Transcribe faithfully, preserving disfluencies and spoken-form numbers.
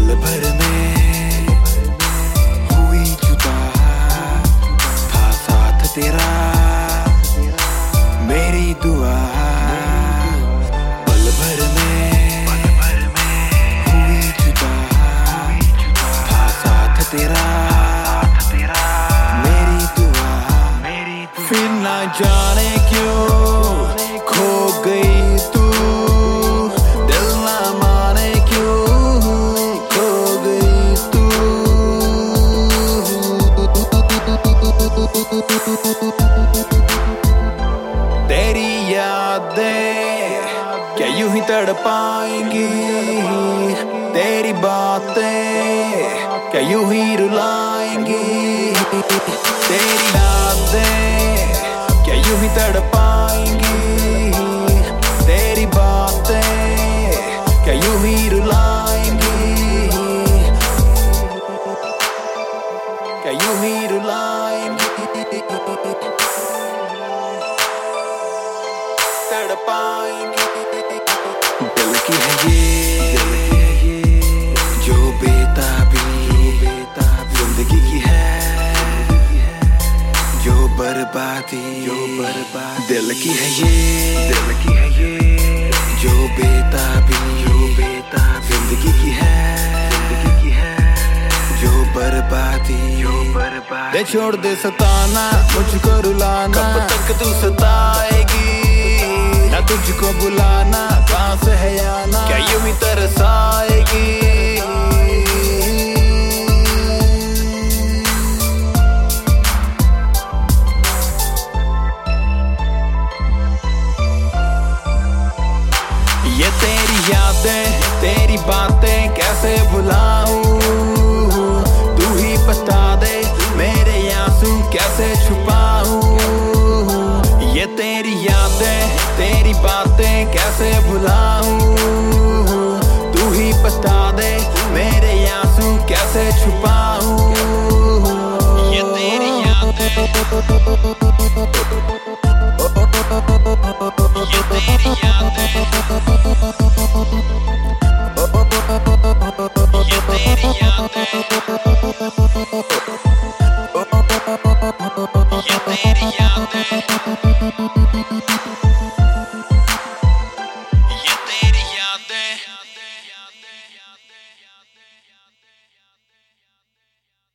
पल भर में हुई जुदा, था साथ तेरा मेरी दुआ। पल भर में हुई जुदा, था साथ तेरा मेरी दुआ। फिर ना जाने क्यों खो गई तू, दिल ना माने क्यों खो गई तू। तेरी यादें क्या यूं ही तड़पाएंगी, तेरी बातें क्या यूं ही रुलाएंगी। तेरी यादें क्या यूं ही तड़पाएंगी, तेरी बातें क्या यूं ही रुलाएंगी, क्या यूं ही रुलाएंगी, तड़पाएंगी। दिल की है ये जो बेताबी जिंदगी की है, जो बर्बादी जो बर्बादी। दिल की है ये दिल की है ये जो बेताबी जो बेताबी जिंदगी की है, जिंदगी की है जो बर्बादी जो बर्बादी। दे छोड़ दे सताना मुझको रुलाना, कब तक तू सताएगी ना तुझको बुलाना, कहाँ से है आना क्या यूं ही तरसाएगी। ये तेरी यादें तेरी बातें कैसे भुलाऊं, तू ही बता दे मेरे आंसू कैसे छुपाऊं। ये तेरी यादें तेरी बातें कैसे भुलाऊं, तू ही बता दे मेरे आंसू कैसे छुपाऊं। ये तेरी यादें ये तेरी यादें ये तेरी यादें